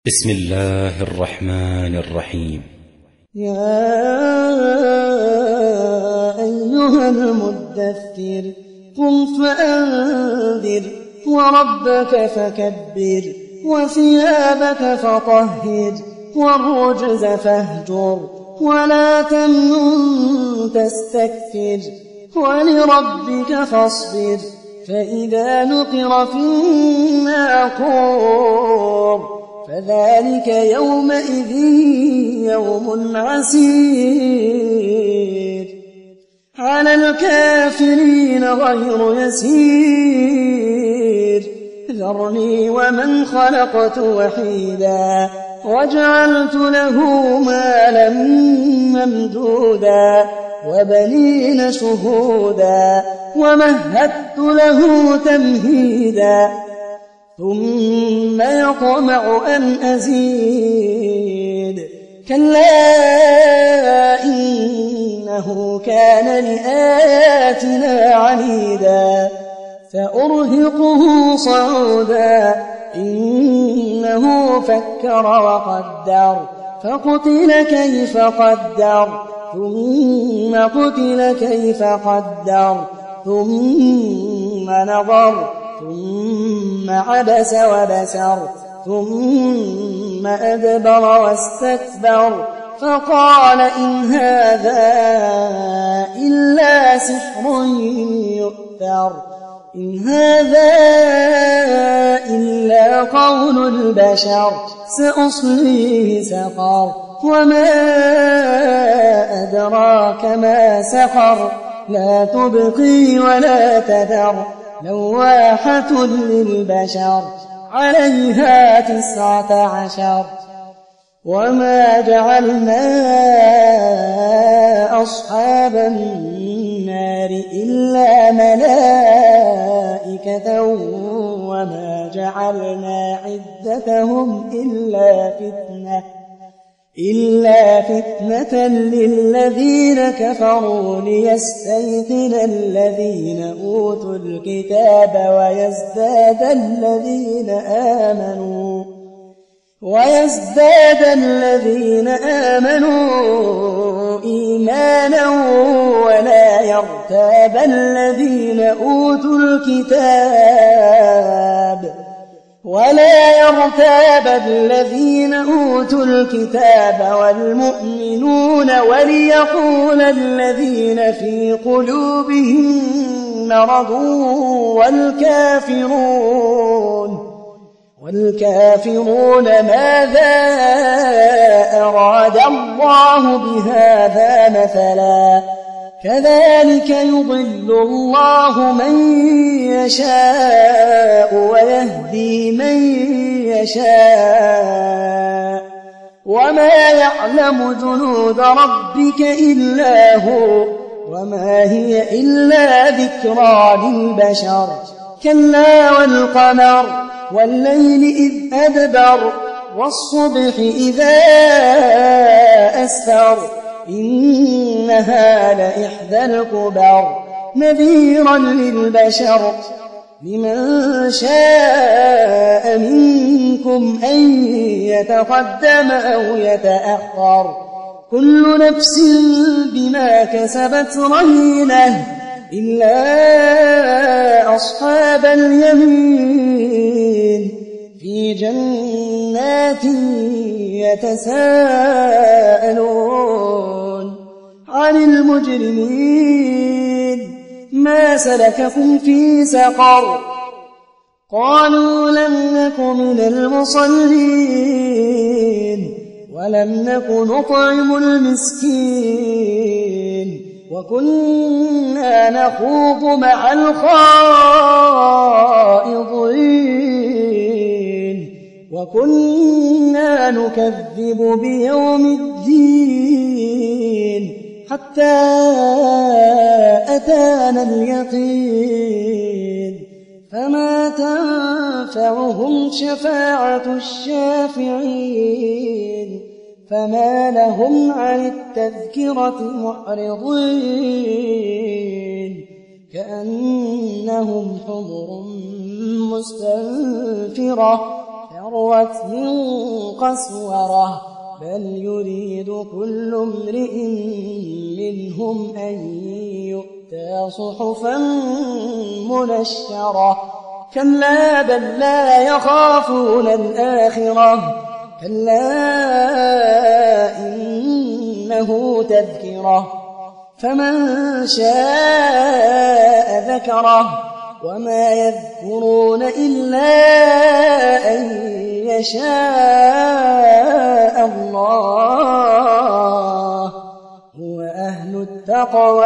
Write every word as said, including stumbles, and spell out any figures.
بسم الله الرحمن الرحيم. يا أيها المدثر قم فأنذر وربك فكبر وثيابك فطهر والرجز فاهجر ولا تمنن تستكثر ولربك فاصبر فإذا نقر في الناقور فذلك يومئذ يوم عسير على الكافرين غير يسير ذرني ومن خلقت وحيدا وجعلت له مالا ممدودا وبنين شهودا ومهدت له تمهيدا ثم يطمع أن أزيد كلا إنه كان لآياتنا عنيدا سأرهقه صعودا إنه فكر وقدر فقتل كيف قدر ثم قتل كيف قدر ثم نظر ثم عبس وبسر ثم أدبر واستكبر فقال إن هذا إلا سحر يؤثر إن هذا إلا قول البشر سأصليه سقر وما أدراك ما سقر لا تبقي ولا تذر لواحة للبشر عليها تسعة عشر وما جعلنا أصحاب النار إلا ملائكة وما جعلنا عدتهم إلا فتنة إلا فتنة للذين كفروا ليستيقن الذين أوتوا الكتاب ويزداد الذين آمنوا ويزداد الذين آمنوا إيمانا ولا يرتاب الذين أوتوا الكتاب ولا يرتاب الذين أوتوا الكتاب والمؤمنون وليقول الذين في قلوبهم مرض والكافرون والكافرون ماذا أراد الله بهذا مثلا كذلك يضل الله من يشاء ويهدي من يشاء وما يعلم جنود ربك إلا هو وما هي إلا ذكرى للبشر كلا والقمر والليل إذ أدبر والصبح إذا أسفر إنها لإحدى الكبر نذيرا للبشر لمن شاء منكم أن يتقدم أو يتأخر كل نفس بما كسبت رهينة إلا أصحاب اليمين في جنات يتساءلون عن المجرمين ما سلككم في سقر قالوا لم نك من المصلين ولم نك نطعم المسكين وكنا نخوض مع الخائضين وكنا نكذب بيوم الدين حتى أتانا اليقين فما تنفعهم شفاعة الشافعين فما لهم عن التذكرة معرضين كأنهم حمر مستنفرة فرت من قسورة بل يريد كل امرئ منهم أن يؤتى صحفا منشرة كلا بل لا يخافون الآخرة كلا إنه تذكرة فمن شاء ذكره وما يذكرون إلا أن يشاء الله هو أهل التقوى